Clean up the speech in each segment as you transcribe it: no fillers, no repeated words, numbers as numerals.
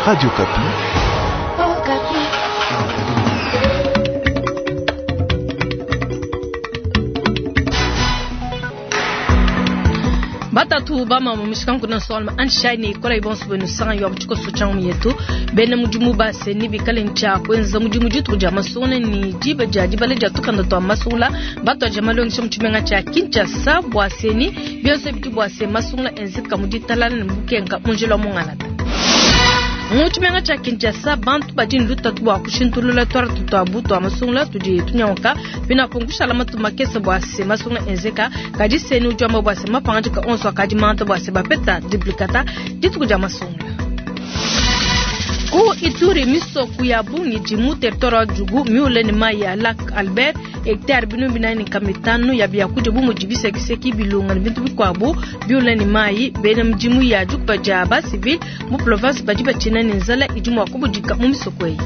Radio Kapi. Oh, Kapi. Batatu bama mumishkan kuna solma anshani kola ibon subenu sanga yo buchiko suchang yetu bene mujumu ba seni bikalencha kwenza mujumu jitu jama sone ni jiba jaji bale jatu kanda to masula bato jamalo ngisho mchumenga cha Kinshasa bwa seni bionse bitu bwa se masula enzika muditalana mbukenga munjelo mongalata Mutumenga cha Kinshasa bantu bajini luta tuwa kushintulula tuwa tutabu tuwa masungla tuji tunyaoka pina kungusha lama tumakesa bwase masungla enzeka kaji seni ujama bwase mapangajika onso kaji manta bwase bapeta duplicata jitu kuja masungla Ku Ituri miso kuyabungi jimu territoire jugu miule ni maya Lac Albert hectare binu binani kamitano ya biyakuja bumu jibisa kiseki bilunga bintu bikwabu biule ni mayi bena mjimu ya juk bajaba civil mu province bajiba china nzala ijumu wakubujika mu miso kwei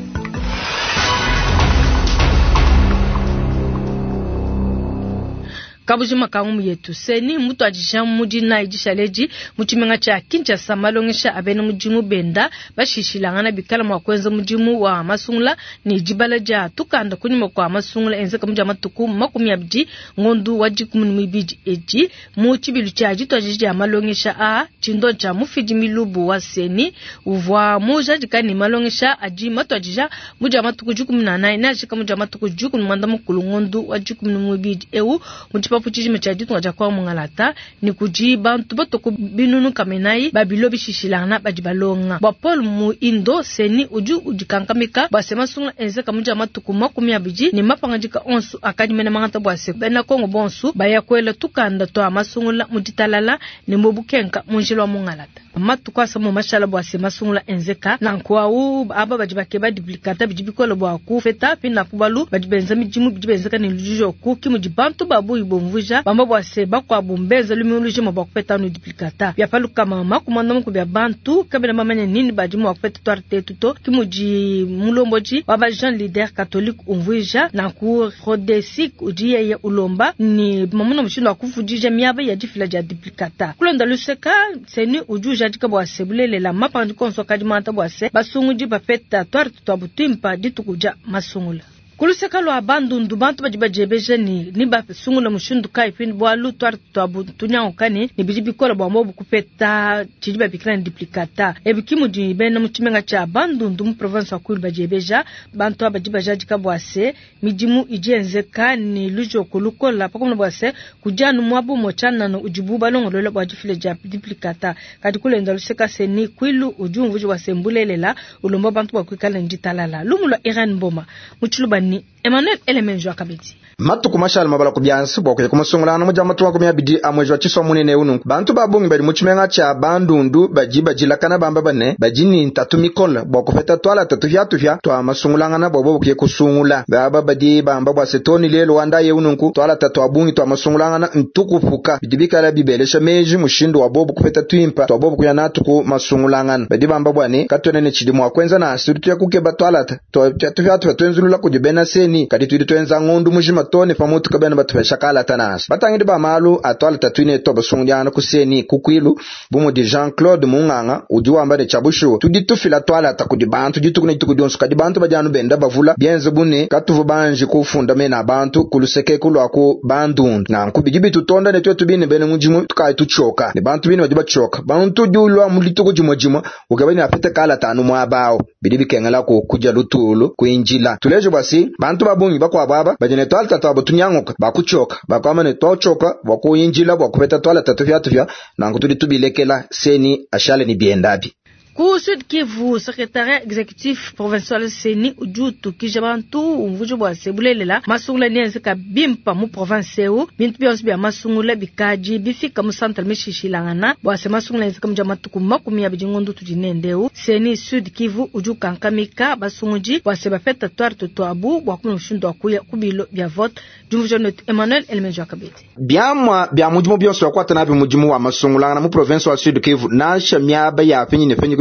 Kabujima kangumu yetu seni mutu ajisha mudi na ijishaleji muchimenga cha Kinshasa malongesha abena mujimu benda bashishilangana bikala mwakwenza mujimu wa masungla ni jibalaja tukanda kunyuma kwa masungla enzeka mujama tuku makumi abdi ngondu wajikumu mwibiji eji muchibilu cha jitu ajisha malongesha a chindo cha mufiji milubu wa seni uvwa muja jikani malongesha aji matu ajisha mujama tuku jukumu nanai na ajika mujama tuku jukumu mwanda mkulu ngondu wajikumu mwibiji ewu papuchiji mechaji tunga jakwa mungalata ni kujiba ntubotoko binunu kamenai babilobi shishilana bajibalonga ba Paul mu indo seni uju ujikankamika basema sunga enzeka muja matukuma kumyabiji ni mapangajika onsu akadimena mangata bwase bena kongo bonsu bayakwela tukanda to amasungula mujitalala ni mobukenka munjilwa mungalata matukwasa mu mashala bwase masungula enzeka nankwa u aba bajibake ba duplicata bijibikolo bwa ku feta pina kubalu bajibenza mijimu bijibenzeka ni lujujo ku kimujibantu babu ibomvuja bamba bwase bakwa bumbeza lumuluje mabakupeta no duplicata bya paluka mama kumanda muku bya bantu kabena mamanya nini bajimu wakupeta twarte tuto kimuji mulomboji baba Jean leader catholique umvuja na ku rodesik ujiye ya ulomba ni mamuno mshindo akufujija miaba ya jifila ja duplicata kulonda luseka seni ujuja jika bwase bulele la mapandi konso kadimanta bwase basunguji bapeta twarte tuabutimpa ditukuja masungula Kuluseka lo abandundu bantu bajibajebeje ni ba sungula mushundu kai pin bwalu twar twabu tunyangokani ni bijibikola bwa mobu kupeta chijiba bikran duplicata ebikimu di bena muchimenga cha abandundu mu province akulu bajebeja bantu abajibajaji kabwase mijimu ijenzeka ni lujo kulukola pakomna bwase kujanu mwabu mochana no ujibu balongolo bwa jifile ja duplicata kati kulenda luseka seni kwilu ujumvuji wasembulelela ulomba bantu bakwikala njitalala lumulo Iran Boma muchuluba ni Emmanuel Elemenjo akabiti Matuku mashal mabala kubyansi bokye kumusungulana mujama tuwa kumya bidi amwejo wachiso munene unu bantu babungi bali muchimenga cha bandundu bajiba jilakana bamba bane bajini ntatu mikola bokufeta twala tatu vyatuvya twa masungulangana bobo bokye kusungula baba badi bamba bwasetoni lelo wanda ye ununku twala tatu abungi twa masungulangana ntukufuka bidibika la bibelesha meji mushindo wa bobo kufeta twimpa twa bobo kuyana tuku masungulangana badi bamba bwane katwenene chidimu wakwenza na asiritu ya kukeba twala tatu vyatuvya twenzulula kujibena seni kadituidi twenza ngondu mujima tone famutu kabena batu shakala tanas batangidi ba malu atwala tatwine to basungyana kuseni kukwilu bumu di Jean-Claude Munganga ujuamba de chabushu tuditu fila twala takudi bantu jitukune tukudionsu kadi bantu bajanu benda bavula bienze bune katuvu banji kufunda mena bantu kuluseke kulwako bandundu na nkubijibi tutonda ne twetu bine bene mujimu tukai tuchoka ne bantu bine bajiba choka bantu julwa mulituko jimojimo ugabani afite kala tanu mwabao bidibi kengala ko kuja lutulu kuinjila tulejo basi bantu babungi bakwa baba bajene twala tatu tunyangoka bakuchoka bakwamane tochoka bakuyinjila bakupeta twala tatu vyatuvya na ngutudi tubilekela seni ashale ni biendabi Ku Sud Kivu secrétaire exécutif provincial seni ujutu kijabantu umvujo bwa sebulelela masungula nienzeka bimpa mu province u bintu byose bya masungula bikaji bifika mu centre mishishilangana bwa se masungula nienzeka mjamatuku makumi ya bijingondu tujinendeu seni Sud Kivu ujuka nkamika basunguji bwa se bafeta twar tutwabu bwa kumushundo akuya kubilo bya vote jumvujo not Emmanuel Elmejo akabeti bya mujimu byose wakwata nabi mujimu wa masungula mu province wa Sud Kivu na shamyaba ya fenyi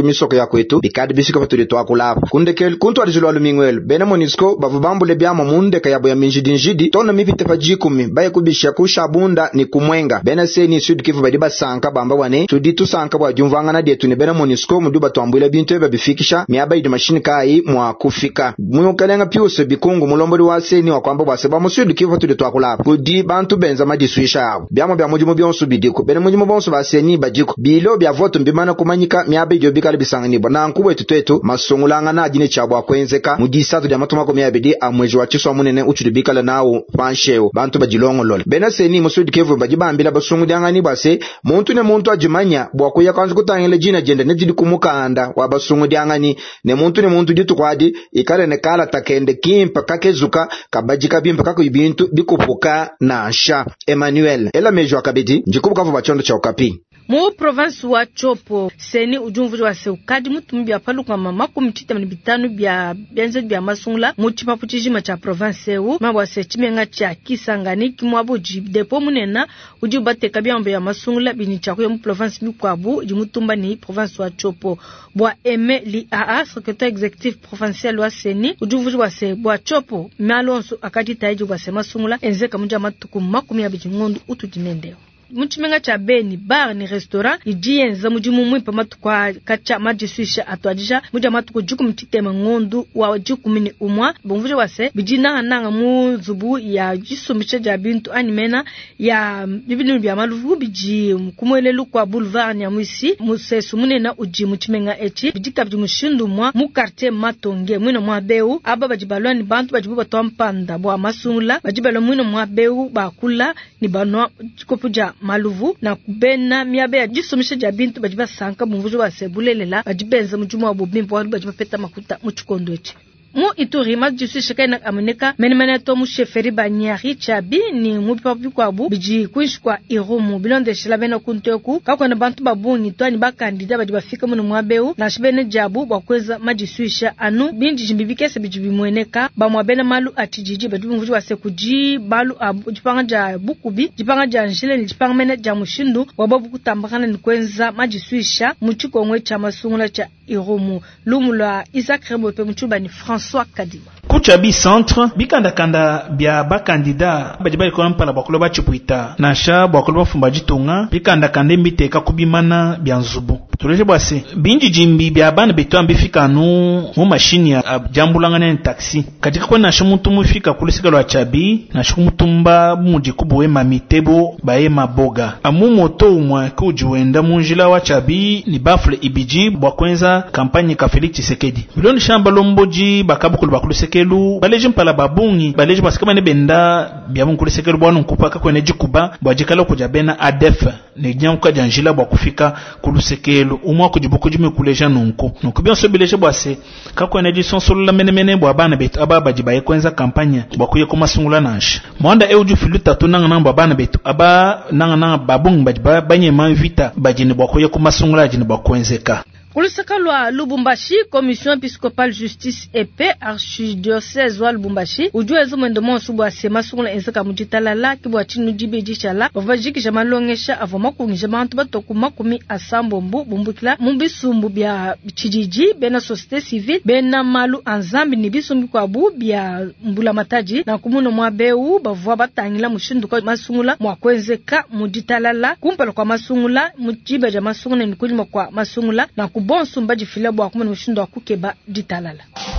misoko ya kwetu bikadi bisiko fatuli to akula kundekel kuntu arijulu alumingwel bena monisco bavubambule byama munde kayabo ya minjidi tona mipite fajikumi baye kubisha kushabunda ni kumwenga bena seni Sud Kivu badiba sanka bamba wane tuditu sanka bwa jumvanga dietu ni bena monisco muduba twambule bintu babifikisha miaba idi machine kai mwa kufika muyokalenga piose bikungu mulomboli wa seni wa kwamba baseba mu Sud Kivu fatuli to akula kudi bantu benza madisuisha yabo byama bya mujimu byonsu bidiko bena mujimu bonsu baseni bajiko bilo bya voto mbimana kumanyika miaba idi obikali bisangani bona nkubwe tutetu masongulanga na jine chabwa kwenzeka mudisatu ya matuma ko miabidi amwejo wa chiswa munene uchudibikala nawo pansheo bantu bajilongo lole bena seni mu Sud Kivu bajibambila basungu dyangani base muntu ne muntu ajimanya bwako yakanzu kutangile jina jende ne jidi kumukanda wa basungu dyangani ne muntu ditu kwadi ikale ne kala takende kimpa kakezuka kabajika bimpa kako ibintu bikupuka na sha Emmanuel ela mejo akabidi njikubuka vo bachondo cha okapi mu province wa Chopo seni ujumvu wa seukadi mutumbi ya palu kwa mama kumchita mnibitanu bya byanze bya masungula muchipa puchijima cha province eu mabwa sechimenga cha Kisangani kimwabo depo munena ujubateka byambo ya masungula bini cha kuyo mu province bikwabu jimutumba ni province wa Chopo bwa Eme li aa secrétaire exécutif provincial wa seni ujumvu wa se bwa Chopo malonso akati taiji wa se masungula enzeka munja matuku makumi ya bijingondu utujimendeo muchimenga cha Beni bar ni restaurant ijienza mujimu mwipa matukwa kacha majisuisha atwadisha muja matuku juku mtitema ngondu wa juku mini umwa bonvuje wase bijina nanga mu zubu ya jisumisha ja bintu animena ya bibinu bya maluvu biji kumwelelu kwa boulevard ya mwisi musesu munena uji muchimenga echi bijika bimushindu mwa mu quartier Matonge mwino mwa beu aba bajibalwa ni bantu bajibu batwampanda bwa masungula bajibalo mwino mwa beu bakula ni banwa kopuja maluvu na kubena miabe ya jisumisha ja bintu bajiba sanka mumvujo wa sebulelela bajibenza mujumu wa bubimbo wa bajiba peta makuta muchikondo echi mu Ituri majisuisha kaina amuneka menemene to mu sheferi banyari chabi ni mu papu kwa bu biji kwishwa irumu bilonde shilabena kunteku kako na bantu babuni to ni bakandida bajiba fika mu mwabeu na shibene jabu bakweza majisuisha anu binji jimbibikese biji bimweneka ba mwabena malu atijiji bajibu mvujo wa sekuji balu abu jipanga ja bukubi jipanga ja njile jipanga mene ja mushindu wababu kutambakana ni kwenza majisuisha muchikongwe cha masungula cha irumu lumula Isaac Rebope muchuba ni François Kadima Kuchabi centre bikanda bya bakandida bajiba ko mpala bakolo bachipuita nasha bakolo bafumba jitunga bikanda kande mbiteka kubimana bya nzubu tuleje bwase binji jimbi bya bana beto ambifika nu mu machine ya jambulangana ni taxi katika kwa nasha muntu mufika kulisika lwa chabi nasha mutumba mujikubu we mamitebo baye maboga amu moto umwa kujuenda munjila wa chabi ni bafle ibiji bwakwenza kampanye ka Felix Tshisekedi biloni shamba lomboji bakabukulu bakulusekelu baleje mpala babungi baleje basikama ne benda bya munkulisekelu bwanu nkupaka kwene jikuba bwajikala kujabena ADF ne nyanka janjila bwa kufika kulusekelu umwa kujibuku jime kuleja nunku byanso bileje bwase kakwene jisonsolo menemene bwa bana betu ababa jibaye kwenza kampanye bwakuye kumasungula nasha mwanda euju filuta tunanga namba bana betu aba nanga babungi bajiba banye manvita bajini bwakuye kumasungula jini bwakwenzeka Kulusaka lwa Lubumbashi, Commission Episcopale Justice et Paix, Archidiocèse wa Lubumbashi, ujuezo mwendo monsu bwa sema sungula enzaka mujitalala kibwa chinu jibejishala, bavajiki jamalongesha avoma kungisha bantu batoku makumi asambo bumbukila, mubisumbu bya chijiji, bena société civile, bena malu anzambi ni bisumbu kwa bu bya mbula mataji, na kumuno mwabeu bavwa batangila mushindu kwa masungula mwakwenzeka mujitalala, kumpala kwa masungula, mujiba ja masungula ni kulima kwa masungula, na bonsu mbaji filabu wa kumene mushindo wa kukeba ditalala.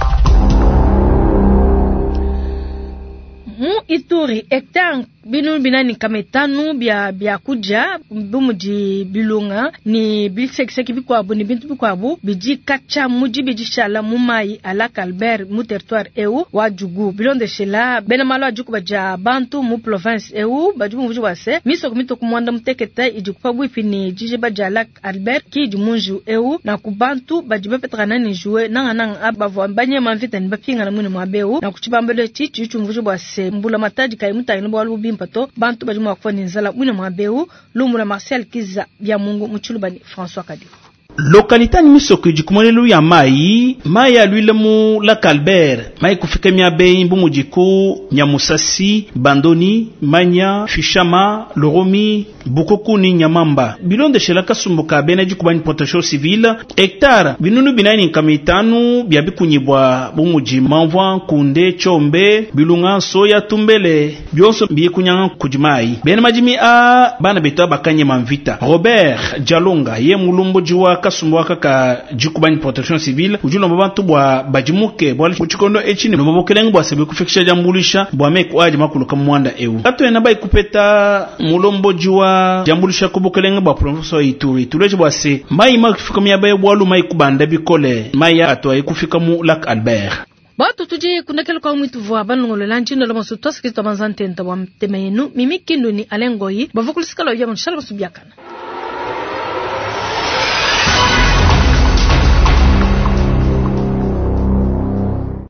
Mu Ituri, hectare binu binani kametanu bia kuja bumuji bilunga ni bilsekiseki bikwabu ni bintu bikwabu biji kacha muji biji shala mumai ala Albert mu territoire eu wajugu bilonde shela benamalo ajuku baja bantu mu province eu baju muji wase miso kumito kumwanda muteketa ijikupa bwipini jije baja ala Albert ki jumunju eu na kubantu bajibe petrana ni jouer nanga abavo banye manvita ni bapinga na mwini mwabeu na kuchibambele chichi chumvuji wase mbula mataji kai mutangini bwalu pato bantu bajuma kwa nzala mwina mwabeu lumula Marcel Kiza bya Mungu mchulubani François Kadi Lokalita ni misoko jikumolelu ya mai ya luile mu la Albert mai kufika miabe imbu mujiku Nyamusasi, Bandoni, Manya, Fishama, Loromi, Bukokuni, Nyamamba. Bilonde shelaka sumbuka bena jikubani protection civile hectare binunu binaini nkamitanu biabi kunyibwa bumuji Manvwa, Kunde, Chombe, Bilunga, Soya, Tumbele byonso biye kunyanga kujimai bena majimi a bana beto bakanye manvita. Robert Jalonga ye mulumbo jiwa kasumbu kaka jikubani protection civile ujulo mabantu bwa bajimuke bwa chikondo echini no mabokelengo bwa sebe kufikisha jambulisha bwa meku aje makuluka mwanda ewu kato ena bai kupeta mulombo jiwa jambulisha kubokelengo bwa professor Ituri tuleje bwa se mai makufika miabaye bwa lu mai kubanda bikole mai ya atwa ikufika mu Lac Albert. Batu tuje kunakelo kwa mwitu vwa banongolo lanchindo lama sutoa sikito manzante nta wa mtemenu mimi kindu ni alengoyi bavukulisikalo ya mshara basubiakana.